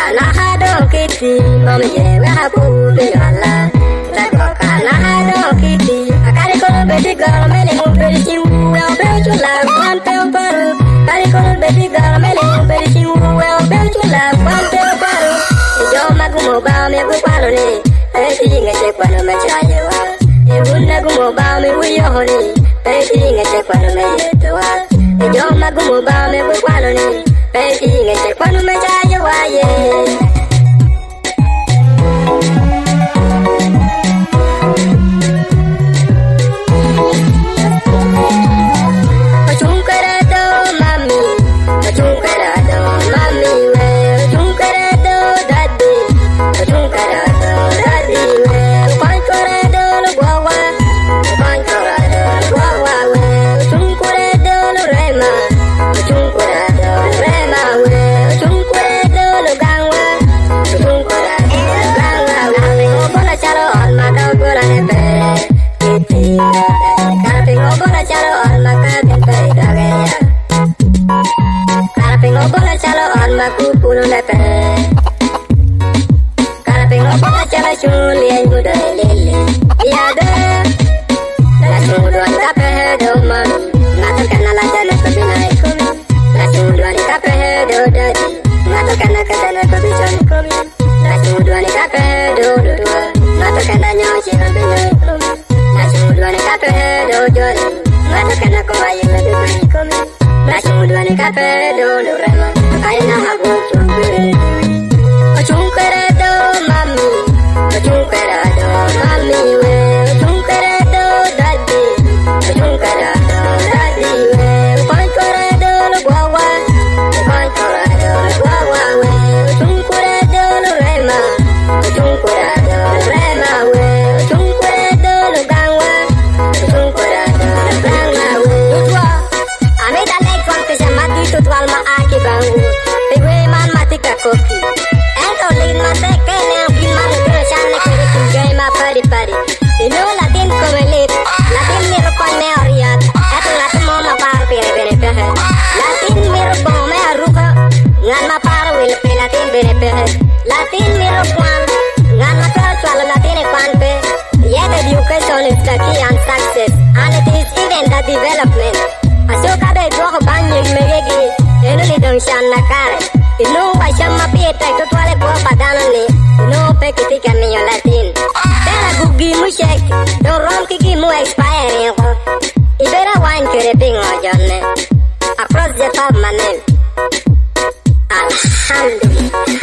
na hado kiti mama ye wa bu be ala ta ko kana hado kiti akari ko baby girl mele mo be chi wa be chula kwan pe paru akari ko baby girl mele mo be chi wa be chula kwan pe paru yo magumo ba me ku palo ni e ti nge che kwano me cha ye wa e bunna gumo ba me wu yo ni e ti nge che kwano me ye to wa e yo magumo ba me ku palo ni e ti nge che kwano me cha ye wa ye Kupuno lepe, karaping obat cala chuli ay muda lele. Iada, la chunduan kape do mami, ngatur kana la jana pabinay kumi. La chunduan kape do dadi, ngatur kana kadana pabichon kumi. La chunduan kape do dua, ngatur kana nyachi pabinay kumi. La chunduan kape do jodi, ngatur kana kumayi pabinay kumi. La chunduan kape do rema. Aina habu chumbere chumbere do mami chumbere do mami we chumbere do dadi chumbere do dadi we pankore do guawa pankore do guawa we chumbere do rema we chumbere do gangwa chumbere do gangwa we tutwa amida like kon pe jamati tutwal ma aki bangu kopi ento lin mate kene bin man ke chane kere tu gay ma pari pari ino latin komelit latin mi rokon me oriat eto latin mo ma par pere bere pehe latin mi rokon me aruka ngan ma par wil pe latin bere pehe latin mi rokon ngan ma par twala latin e kwan pe yet education is the key and success and it is even the development asoka be do banyi megegi eno li dong shan nakare ino wa chama pieta to twale ko padana ni ino pe kitika ni latin tera gugi mushek do rom kiki mu expire ko ibera wine kere pingo jonne across the top manen alhamdulillah